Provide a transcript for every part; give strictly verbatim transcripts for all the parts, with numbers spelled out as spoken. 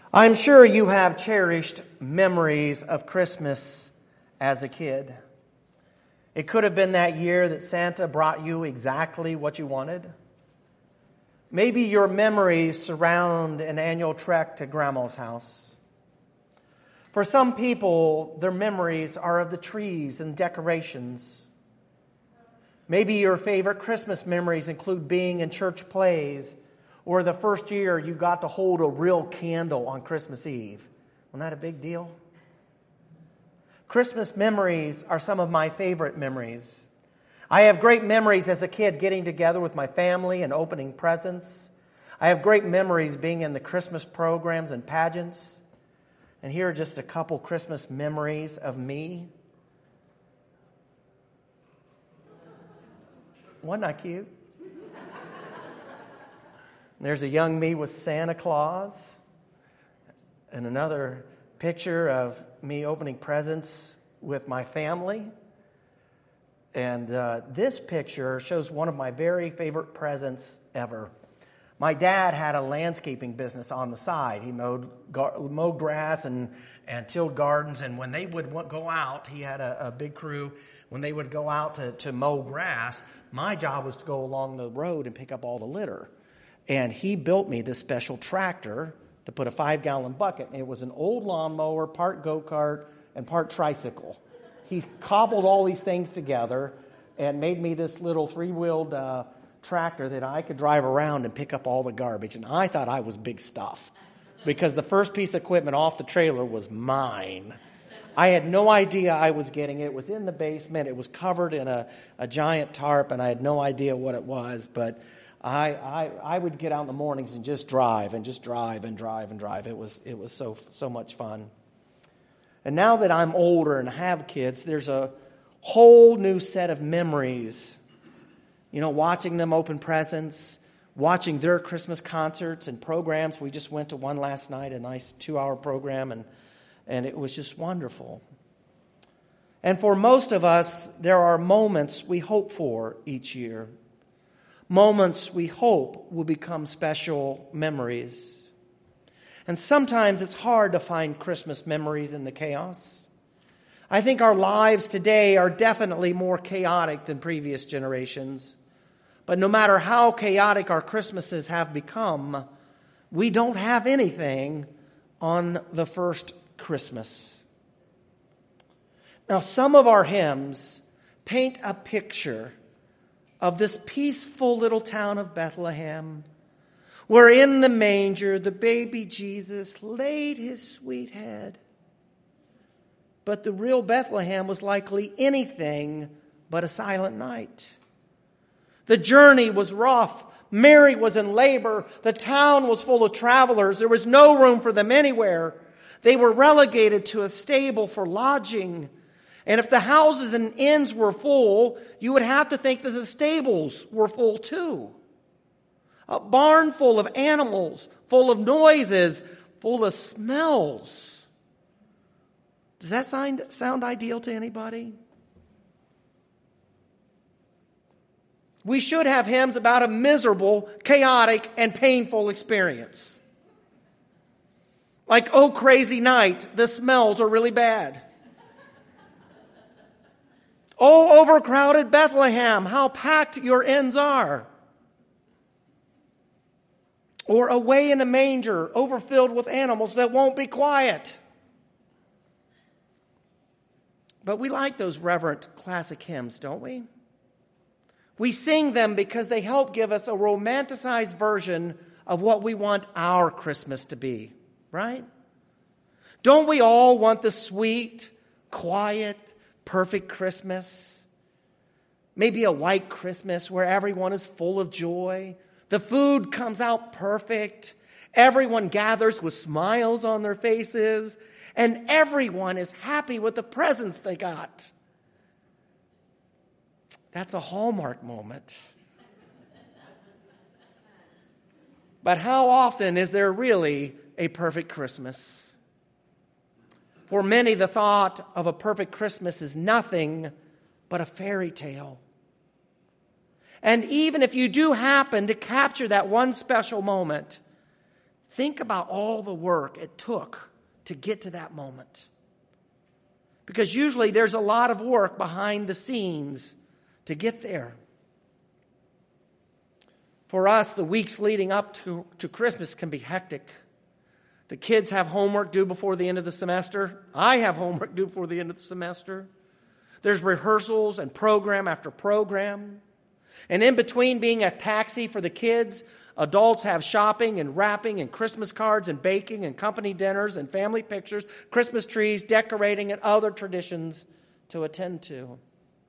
I'm sure you have cherished memories of Christmas as a kid. It could have been that year that Santa brought you exactly what you wanted. Maybe your memories surround an annual trek to Grandma's house. For some people, their memories are of the trees and decorations. Maybe your favorite Christmas memories include being in church plays, or the first year you got to hold a real candle on Christmas Eve. Wasn't that a big deal? Christmas memories are some of my favorite memories. I have great memories as a kid getting together with my family and opening presents. I have great memories being in the Christmas programs and pageants. And here are just a couple Christmas memories of me. Wasn't I cute? There's a young me with Santa Claus. And another picture of me opening presents with my family. And uh, this picture shows one of my very favorite presents ever. My dad had a landscaping business on the side. He mowed gar- mowed grass and, and tilled gardens. And when they would go out, he had a, a big crew. When they would go out to, to mow grass, my job was to go along the road and pick up all the litter. And he built me this special tractor to put a five-gallon bucket. And it was an old lawnmower, part go-kart, and part tricycle. He cobbled all these things together and made me this little three-wheeled uh, tractor that I could drive around and pick up all the garbage. And I thought I was big stuff because the first piece of equipment off the trailer was mine. I had no idea I was getting it. It was in the basement. It was covered in a, a giant tarp, and I had no idea what it was. But I, I I would get out in the mornings and just drive and just drive and drive and drive. It was it was so so much fun. And now that I'm older and have kids, there's a whole new set of memories. You know, watching them open presents, watching their Christmas concerts and programs. We just went to one last night, a nice two-hour program, and, and it was just wonderful. And for most of us, there are moments we hope for each year. Moments we hope will become special memories. And sometimes it's hard to find Christmas memories in the chaos. I think our lives today are definitely more chaotic than previous generations. But no matter how chaotic our Christmases have become, we don't have anything on the first Christmas. Now, some of our hymns paint a picture of this peaceful little town of Bethlehem, where in the manger the baby Jesus laid his sweet head. But the real Bethlehem was likely anything but a silent night. The journey was rough. Mary was in labor. The town was full of travelers. There was no room for them anywhere. They were relegated to a stable for lodging. And if the houses and inns were full, you would have to think that the stables were full too. A barn full of animals, full of noises, full of smells. Does that sound, sound ideal to anybody? We should have hymns about a miserable, chaotic, and painful experience. Like, oh, crazy night, the smells are really bad. Oh, overcrowded Bethlehem, how packed your inns are. Or away in a manger, overfilled with animals that won't be quiet. But we like those reverent classic hymns, don't we? We sing them because they help give us a romanticized version of what we want our Christmas to be, right? Don't we all want the sweet, quiet, perfect Christmas? Maybe a white Christmas where everyone is full of joy. The food comes out perfect. Everyone gathers with smiles on their faces. And everyone is happy with the presents they got. That's a Hallmark moment. But how often is there really a perfect Christmas? For many, the thought of a perfect Christmas is nothing but a fairy tale. And even if you do happen to capture that one special moment, Think about all the work it took to get to that moment. Because usually there's a lot of work behind the scenes to get there. For us, the weeks leading up to, to Christmas can be hectic. The kids have homework due before the end of the semester. I have homework due before the end of the semester. There's rehearsals and program after program. And in between being a taxi for the kids, adults have shopping and wrapping and Christmas cards and baking and company dinners and family pictures, Christmas trees, decorating, and other traditions to attend to.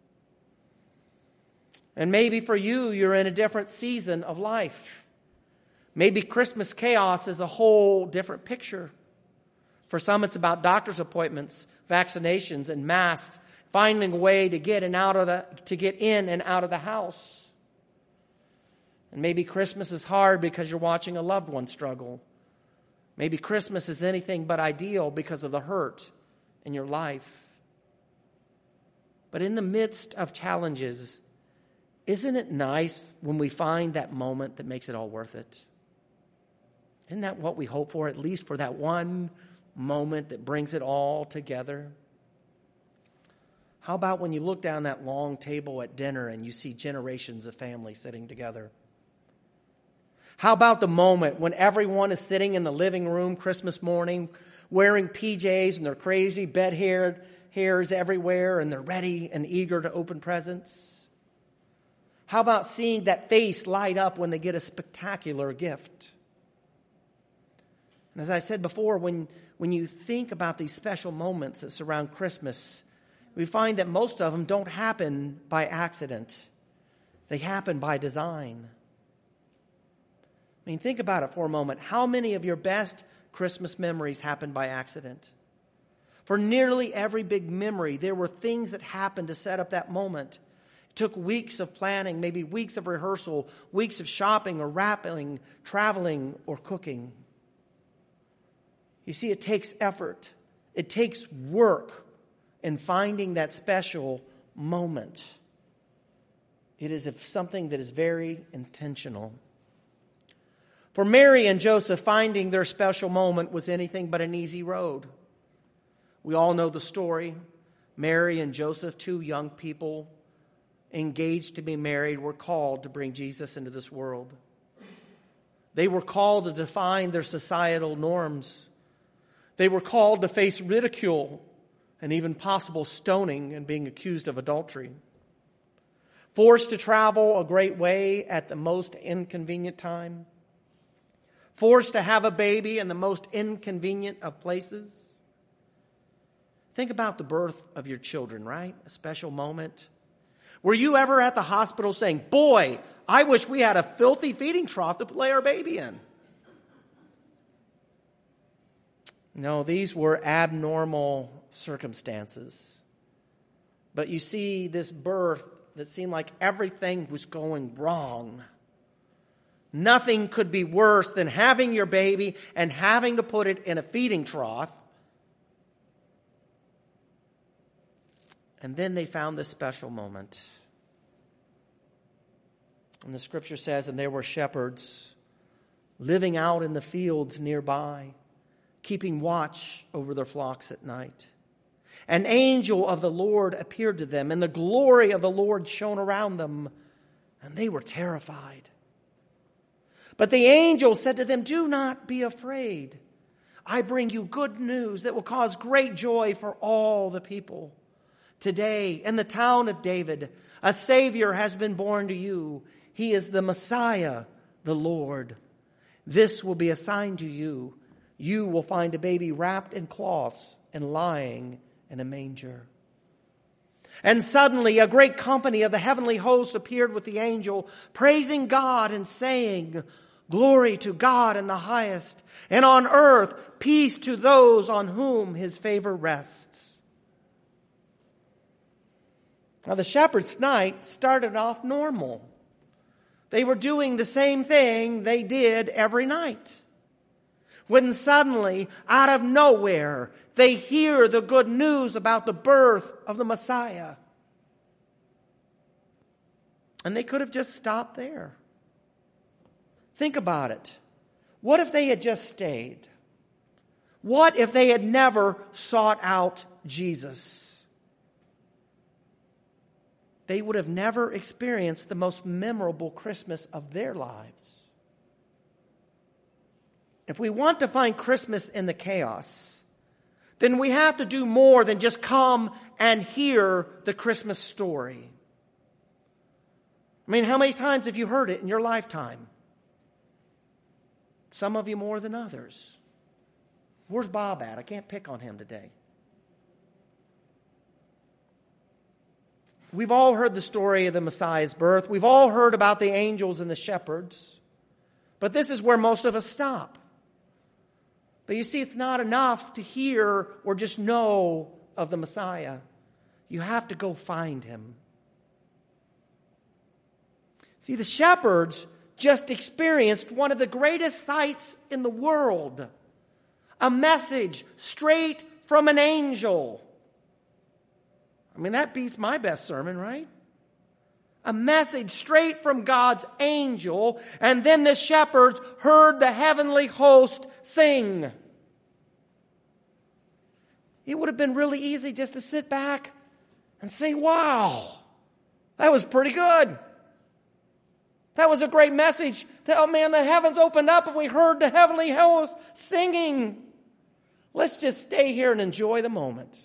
And maybe for you, you're in a different season of life. Maybe Christmas chaos is a whole different picture. For some, it's about doctor's appointments, vaccinations, and masks, finding a way to get and out of the to get in and out of the house. And maybe Christmas is hard because you're watching a loved one struggle. Maybe Christmas is anything but ideal because of the hurt in your life. But in the midst of challenges, isn't it nice when we find that moment that makes it all worth it? Isn't that what we hope for, at least for that one moment that brings it all together? How about when you look down that long table at dinner and you see generations of families sitting together? How about the moment when everyone is sitting in the living room Christmas morning, wearing P Js and their crazy bed hair, hairs everywhere, and they're ready and eager to open presents? How about seeing that face light up when they get a spectacular gift? And as I said before, when, when you think about these special moments that surround Christmas, we find that most of them don't happen by accident. They happen by design. I mean, think about it for a moment. How many of your best Christmas memories happen by accident? For nearly every big memory, there were things that happened to set up that moment. It took weeks of planning, maybe weeks of rehearsal, weeks of shopping or wrapping, traveling or cooking. You see, it takes effort. It takes work in finding that special moment. It is something that is very intentional. For Mary and Joseph, finding their special moment was anything but an easy road. We all know the story. Mary and Joseph, two young people engaged to be married, were called to bring Jesus into this world. They were called to define their societal norms. They were called to face ridicule and even possible stoning and being accused of adultery. Forced to travel a great way at the most inconvenient time. Forced to have a baby in the most inconvenient of places. Think about the birth of your children, right? A special moment. Were you ever at the hospital saying, boy, I wish we had a filthy feeding trough to lay our baby in? No, these were abnormal circumstances. But you see this birth that seemed like everything was going wrong. Nothing could be worse than having your baby and having to put it in a feeding trough. And then they found this special moment. And the scripture says, and there were shepherds living out in the fields nearby, keeping watch over their flocks at night. An angel of the Lord appeared to them, and the glory of the Lord shone around them, and they were terrified. But the angel said to them, do not be afraid. I bring you good news that will cause great joy for all the people. Today, in the town of David, a Savior has been born to you. He is the Messiah, the Lord. This will be a sign to you. You will find a baby wrapped in cloths and lying in a manger. And suddenly a great company of the heavenly host appeared with the angel, praising God and saying, glory to God in the highest, and on earth peace to those on whom his favor rests. Now the shepherd's night started off normal. They were doing the same thing they did every night. When suddenly, out of nowhere, they hear the good news about the birth of the Messiah. And they could have just stopped there. Think about it. What if they had just stayed? What if they had never sought out Jesus? They would have never experienced the most memorable Christmas of their lives. If we want to find Christmas in the chaos, then we have to do more than just come and hear the Christmas story. I mean, how many times have you heard it in your lifetime? Some of you more than others. Where's Bob at? I can't pick on him today. We've all heard the story of the Messiah's birth. We've all heard about the angels and the shepherds. But this is where most of us stop. But you see, it's not enough to hear or just know of the Messiah. You have to go find him. See, the shepherds just experienced one of the greatest sights in the world. A message straight from an angel. I mean, that beats my best sermon, right? A message straight from God's angel, and then the shepherds heard the heavenly host sing. It would have been really easy just to sit back and say, wow, that was pretty good. That was a great message. Oh man, the heavens opened up and we heard the heavenly host singing. Let's just stay here and enjoy the moment.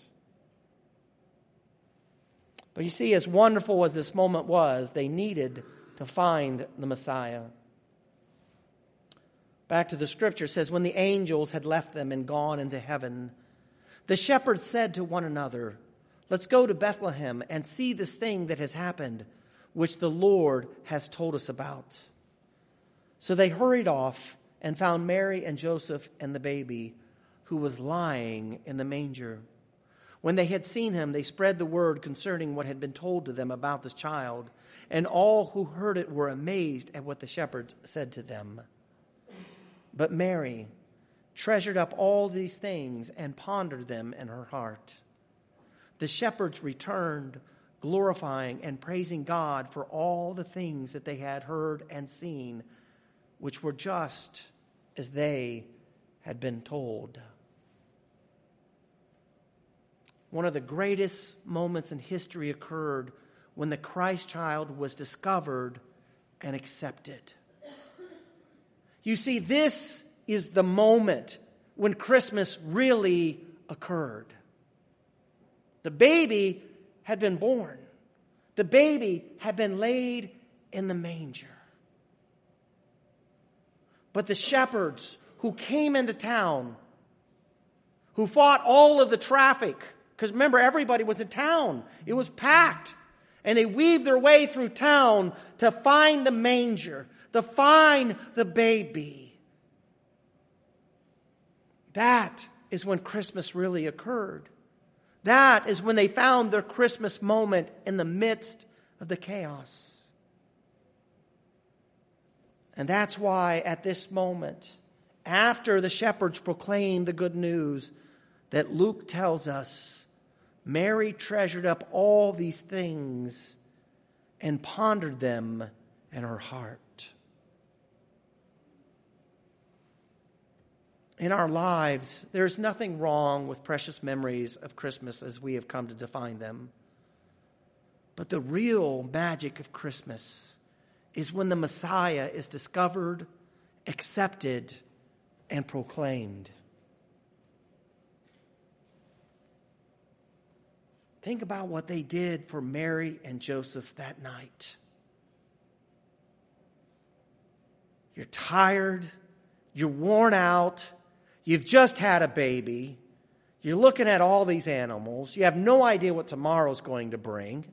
But you see, as wonderful as this moment was, they needed to find the Messiah. Back to the scripture, it says, when the angels had left them and gone into heaven, the shepherds said to one another, let's go to Bethlehem and see this thing that has happened, which the Lord has told us about. So they hurried off and found Mary and Joseph and the baby, who was lying in the manger. When they had seen him, they spread the word concerning what had been told to them about this child, and all who heard it were amazed at what the shepherds said to them. But Mary treasured up all these things and pondered them in her heart. The shepherds returned, glorifying and praising God for all the things that they had heard and seen, which were just as they had been told. One of the greatest moments in history occurred when the Christ child was discovered and accepted. You see, this is the moment when Christmas really occurred. The baby had been born. The baby had been laid in the manger. But the shepherds who came into town, who fought all of the traffic, because remember, everybody was in town. It was packed. And they weaved their way through town to find the manger, to find the baby. That is when Christmas really occurred. That is when they found their Christmas moment in the midst of the chaos. And that's why at this moment, after the shepherds proclaimed the good news, that Luke tells us, Mary treasured up all these things and pondered them in her heart. In our lives, there's nothing wrong with precious memories of Christmas as we have come to define them. But the real magic of Christmas is when the Messiah is discovered, accepted, and proclaimed. Think about what they did for Mary and Joseph that night. You're tired, you're worn out, you've just had a baby, you're looking at all these animals, you have no idea what tomorrow's going to bring.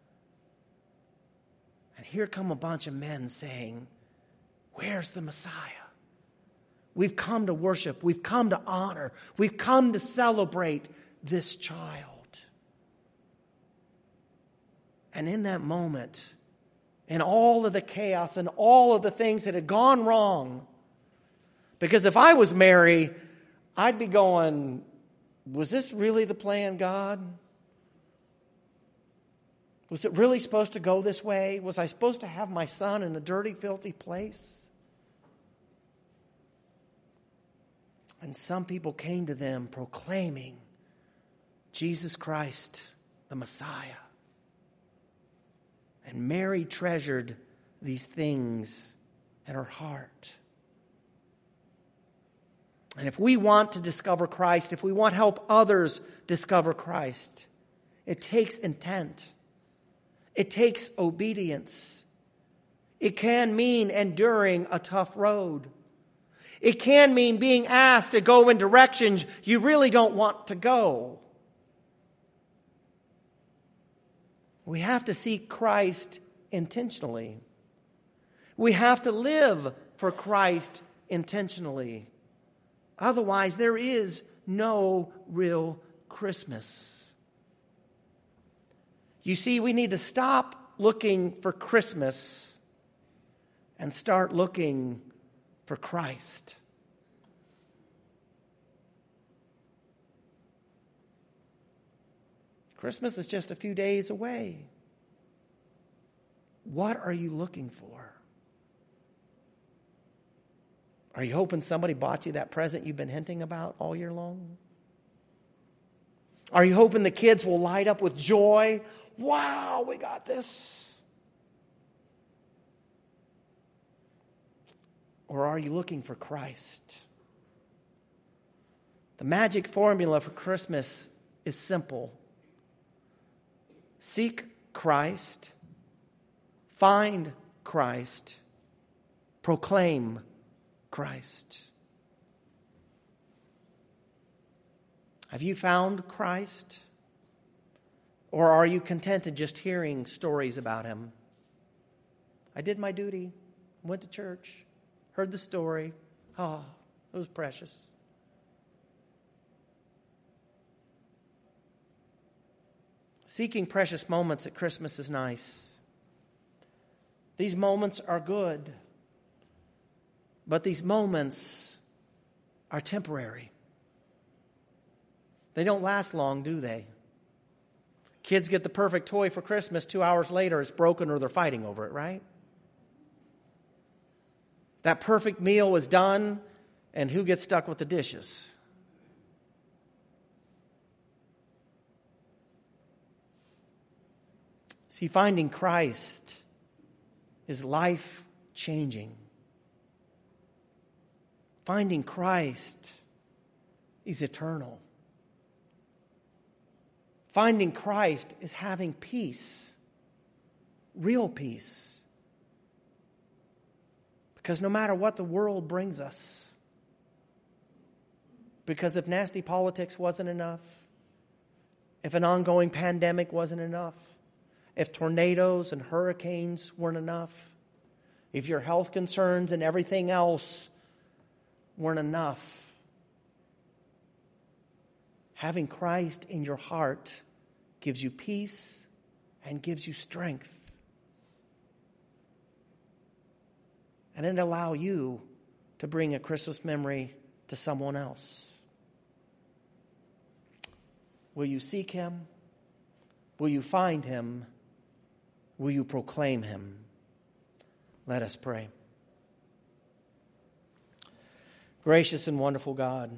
And here come a bunch of men saying, where's the Messiah? We've come to worship, we've come to honor, we've come to celebrate this child. And in that moment, in all of the chaos and all of the things that had gone wrong, because if I was Mary, I'd be going, was this really the plan, God? Was it really supposed to go this way? Was I supposed to have my son in a dirty, filthy place? And some people came to them proclaiming Jesus Christ, the Messiah. And Mary treasured these things in her heart. And if we want to discover Christ, if we want to help others discover Christ, it takes intent. It takes obedience. It can mean enduring a tough road. It can mean being asked to go in directions you really don't want to go. We have to seek Christ intentionally. We have to live for Christ intentionally. Otherwise, there is no real Christmas. You see, we need to stop looking for Christmas and start looking for Christ. Christmas is just a few days away. What are you looking for? Are you hoping somebody bought you that present you've been hinting about all year long? Are you hoping the kids will light up with joy? Wow, we got this. Or are you looking for Christ? The magic formula for Christmas is simple. Seek Christ, find Christ, proclaim Christ. Have you found Christ? Or are you contented just hearing stories about him? I did my duty, went to church, heard the story. Oh, it was precious. Seeking precious moments at Christmas is nice. These moments are good. But these moments are temporary. They don't last long, do they? Kids get the perfect toy for Christmas. Two hours later, it's broken or they're fighting over it, right? That perfect meal is done, and who gets stuck with the dishes? See, finding Christ is life-changing. Finding Christ is eternal. Finding Christ is having peace, real peace. Because no matter what the world brings us, because if nasty politics wasn't enough, if an ongoing pandemic wasn't enough, if tornadoes and hurricanes weren't enough, if your health concerns and everything else weren't enough, having Christ in your heart gives you peace and gives you strength. And it allow you to bring a Christmas memory to someone else. Will you seek him? Will you find him? Will you proclaim him? Let us pray. Gracious and wonderful God,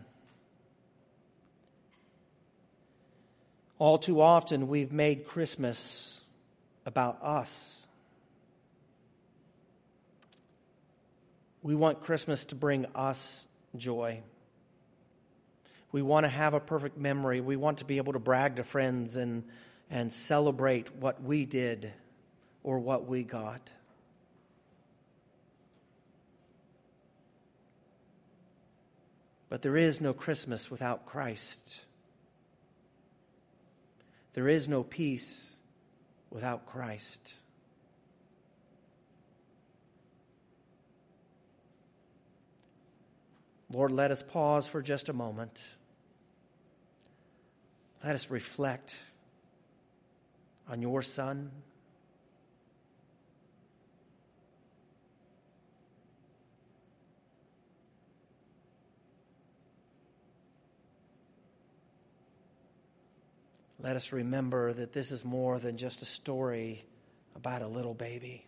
all too often we've made Christmas about us. We want Christmas to bring us joy. We want to have a perfect memory. We want to be able to brag to friends and, and celebrate what we did or what we got. But there is no Christmas without Christ. There is no peace without Christ. Lord, let us pause for just a moment. Let us reflect on your Son. Let us remember that this is more than just a story about a little baby.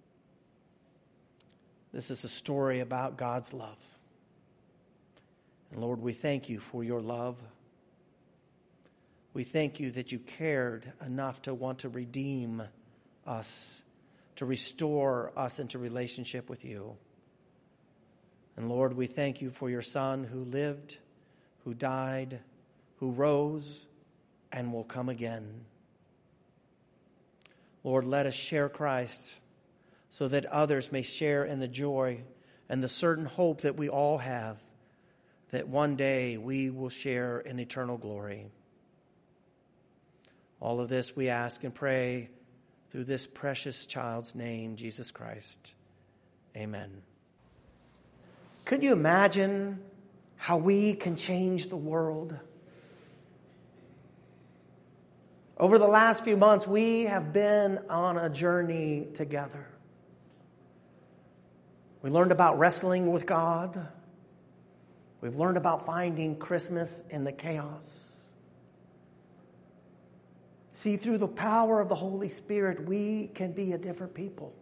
This is a story about God's love. And Lord, we thank you for your love. We thank you that you cared enough to want to redeem us, to restore us into relationship with you. And Lord, we thank you for your Son who lived, who died, who rose, and will come again. Lord, let us share Christ so that others may share in the joy and the certain hope that we all have, that one day we will share in eternal glory. All of this we ask and pray through this precious child's name, Jesus Christ. Amen. Could you imagine how we can change the world? Over the last few months, we have been on a journey together. We learned about wrestling with God. We've learned about finding Christmas in the chaos. See, through the power of the Holy Spirit, we can be a different people.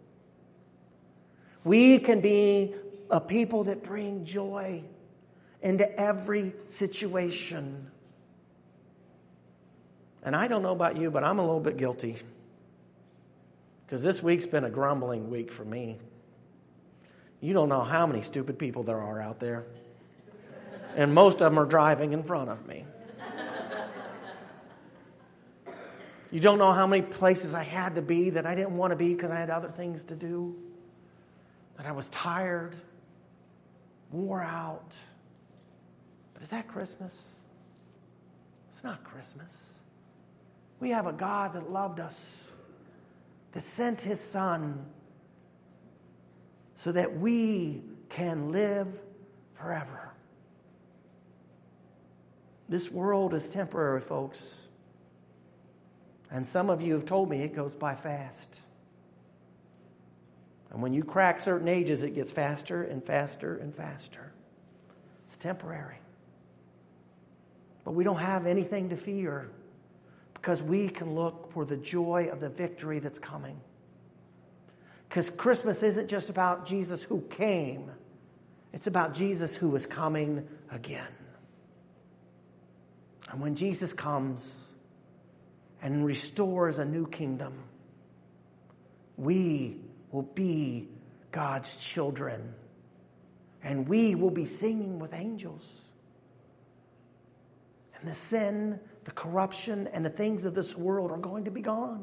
We can be a people that bring joy into every situation. And I don't know about you, but I'm a little bit guilty. Because this week's been a grumbling week for me. You don't know how many stupid people there are out there. And most of them are driving in front of me. You don't know how many places I had to be that I didn't want to be because I had other things to do. That I was tired, wore out. But is that Christmas? It's not Christmas. We have a God that loved us, that sent his Son so that we can live forever. This world is temporary, folks. And some of you have told me it goes by fast. And when you crack certain ages, it gets faster and faster and faster. It's temporary. But we don't have anything to fear because we can look for the joy of the victory that's coming. Because Christmas isn't just about Jesus who came. It's about Jesus who is coming again. And when Jesus comes and restores a new kingdom, we will be God's children. And we will be singing with angels. And the sin, the corruption, and the things of this world are going to be gone.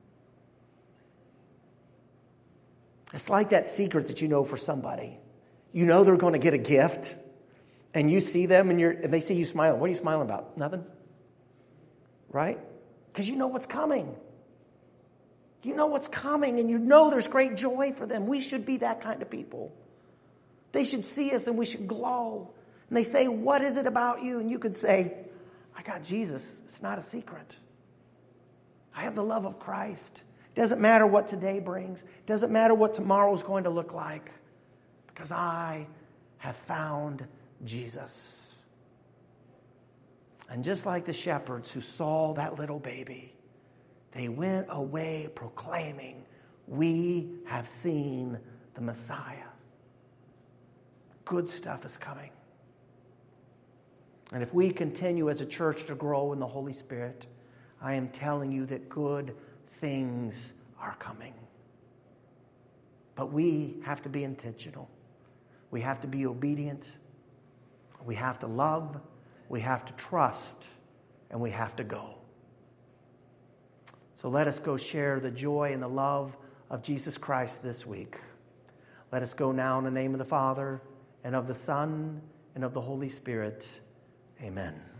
It's like that secret that you know for somebody. You know they're going to get a gift, and you see them, and, you're, and they see you smiling. What are you smiling about? Nothing? Right? Because you know what's coming. You know what's coming, and you know there's great joy for them. We should be that kind of people. They should see us, and we should glow. And they say, what is it about you? And you could say, I got Jesus. It's not a secret. I have the love of Christ. It doesn't matter what today brings. It doesn't matter what tomorrow is going to look like. Because I have found Jesus. And just like the shepherds who saw that little baby, they went away proclaiming, we have seen the Messiah. Good stuff is coming. And if we continue as a church to grow in the Holy Spirit, I am telling you that good things are coming. But we have to be intentional. We have to be obedient. We have to love. We have to trust. And we have to go. So let us go share the joy and the love of Jesus Christ this week. Let us go now in the name of the Father, and of the Son, and of the Holy Spirit. Amen.